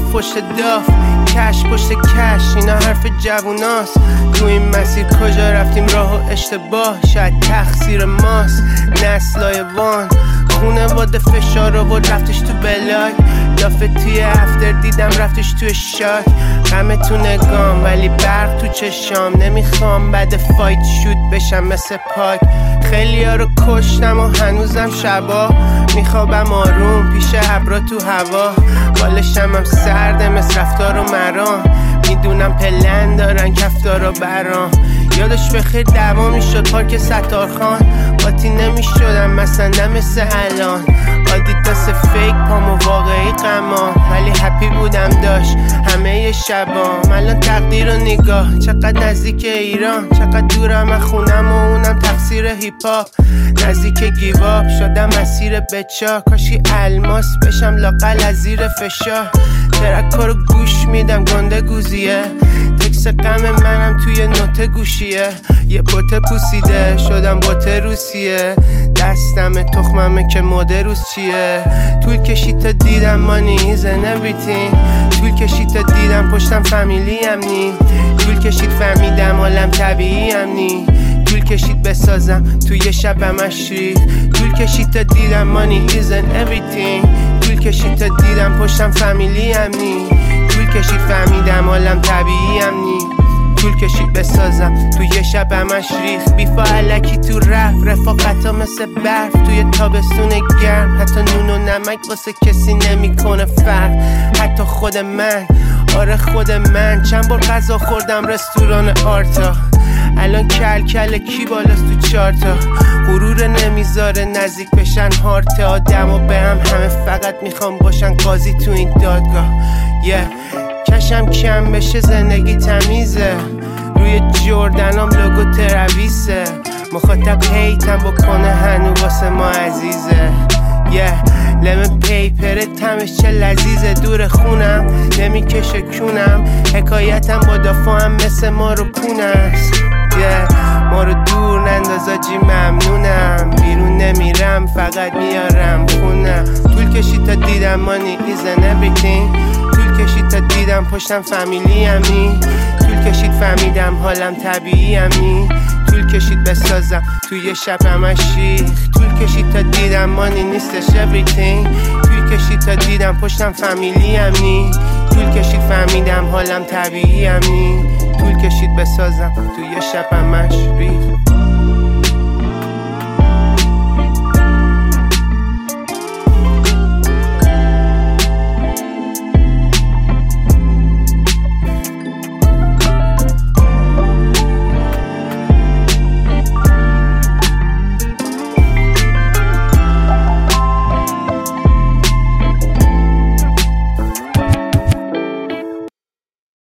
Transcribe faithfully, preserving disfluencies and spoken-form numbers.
پشت داف، کش پشت کش، اینا حرف جووناست. تو این مسیر کجا رفتیم راه و اشتباه، شاید تقصیر ماست. نسلای وان خونواده فشار آورد رفتش تو بلاک، لافه توی افتر دیدم رفتش توی شاک. غمه تو نگام ولی برق تو چشام، نمیخوام بعد فایت شوت بشم مثل پاک. خیلی ها رو کشتم و هنوزم شبا میخوابم آروم پیش ابرا تو هوا. بالشم هم سرده مثل رفتار و مرام، میدونم پلن دارن کفتار و برام. یادش بخیر دعوا میشد پارک ستارخان، باتی نمیشدم مثلا نمثل الان. آدیداس فیک پام و واقعی غمام، ولی هپی بودم داشت همه شبام. الان تقدیر و نگاه چقدر نزدیک ایران، چقدر دورم از خونم و اونم تقصیر هیپ هاپ. نزدیک گیواب شدم مسیر بچا، کاشی الماس بشم لاقل از زیر فشار. ترکا رو گوش میدم گنده گوزیه، تکس غم منم توی نوت گوشیه. یه بوته پوسیده شدم بوته روسیه، دستم تخممه که مده روز چیه. طول کشید تا دیدم money isn't everything، طول کشید تا دیدم پشتم فامیلی هم نی، طول کشید فهمیدم حالم طبیعی هم نی، طول کشید بسازم توی شبم اشریخ، طول کشید تا دیدم money isn't everything، طول کشید تا دیدم پشتم فامیلی هم نی، طول کشید فهمیدم حالم طبیعی هم نی، طول کشید بسازم توی شبم اشریخ. بیفا علکی تو رفت، رفاقتا مثل برف توی تابستون گرم، حتی نون و نمک واسه کسی نمیکنه فرق، حتی خود من، آره خود من. چند بار غذا خوردم رستوران آرتا، الان کل کل کی بالاست تو چارتا. غرور نمیذاره نزدیک بشن هارت آدم و به هم همه فقط میخوام باشن قاضی تو این دادگاه. yeah. کشم کم بشه زندگی تمیزه، روی جردنام لوگو ترویسه، مخاطب هیتم بکنه هنو واسه ما عزیزه. yeah. لمه پیپره تمش چه لذیذه، دور خونم نمیکشه کونم، حکایتم با دافعم مثل ما رو کونست. yeah. ما رو دور نندازاجی ممنونم، بیرون نمیرم فقط میارم خونم. طول کشید تا دیدم money isn't everything، طول کشید تا دیدم پشتم فامیلی هم نی، طول کشید فهمیدم حالم طبیعی هم نی، طول کشید بسازم توی شبم اشریخ، طول کشید تا دیدم مانی نیستش everything، طول کشید تا دیدم پشتم فامیلی هم نی، طول کشید فهمیدم حالم طبیعی هم نی، طول کشید بسازم توی شبم اشریخ.